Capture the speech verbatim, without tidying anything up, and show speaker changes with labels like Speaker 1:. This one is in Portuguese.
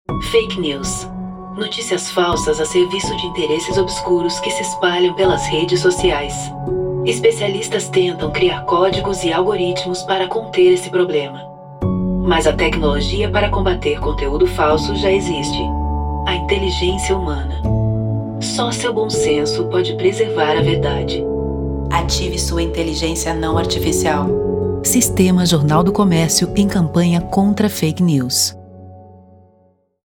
Speaker 1: Fake news. Notícias falsas a serviço de interesses obscuros que se espalham pelas redes sociais. Especialistas tentam criar códigos e algoritmos para conter esse problema. Mas a tecnologia para combater conteúdo falso já existe: a inteligência humana. Só seu bom senso pode preservar a verdade. Ative sua inteligência não artificial. Sistema Jornal do Comércio em campanha contra fake news.